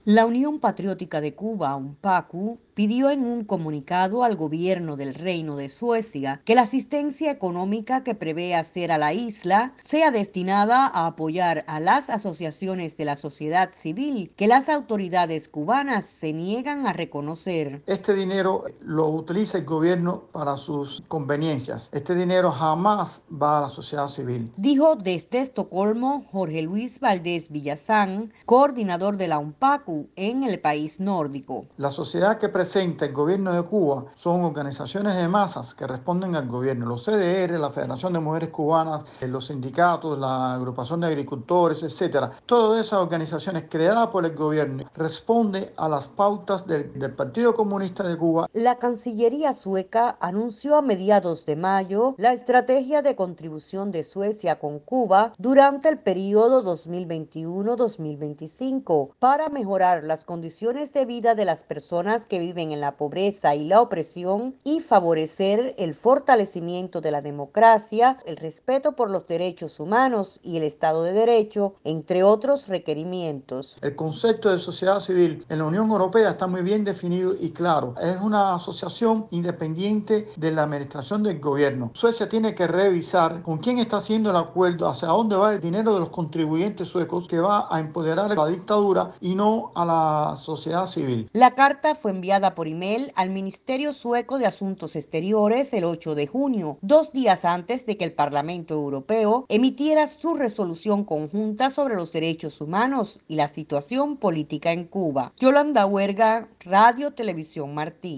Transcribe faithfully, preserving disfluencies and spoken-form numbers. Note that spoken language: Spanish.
La Unión Patriótica de Cuba, UNPACU, pidió en un comunicado al gobierno del Reino de Suecia que la asistencia económica que prevé hacer a la isla sea destinada a apoyar a las asociaciones de la sociedad civil que las autoridades cubanas se niegan a reconocer. Este dinero lo utiliza el gobierno para sus conveniencias. Este dinero jamás va a la sociedad civil. Dijo desde Estocolmo Jorge Luis Valdés Villazán, coordinador de la UNPACU en el país nórdico. La sociedad que presenta el gobierno de Cuba son organizaciones de masas que responden al gobierno. Los C D R, la Federación de Mujeres Cubanas, los sindicatos, la agrupación de agricultores, etcétera. Todas esas organizaciones creadas por el gobierno responden a las pautas del, del Partido Comunista de Cuba. La Cancillería sueca anunció a mediados de mayo la estrategia de contribución de Suecia con Cuba durante el periodo dos mil veintiuno a dos mil veinticinco para mejorar las condiciones de vida de las personas que viven en la pobreza y la opresión y favorecer el fortalecimiento de la democracia, el respeto por los derechos humanos y el Estado de Derecho, entre otros requerimientos. El concepto de sociedad civil en la Unión Europea está muy bien definido y claro. Es una asociación independiente de la administración del gobierno. Suecia tiene que revisar con quién está haciendo el acuerdo, hacia dónde va el dinero de los contribuyentes suecos que va a empoderar a la dictadura y no a la sociedad civil. La carta fue enviada por email al Ministerio Sueco de Asuntos Exteriores el ocho de junio, dos días antes de que el Parlamento Europeo emitiera su resolución conjunta sobre los derechos humanos y la situación política en Cuba. Yolanda Huerga, Radio Televisión Martí.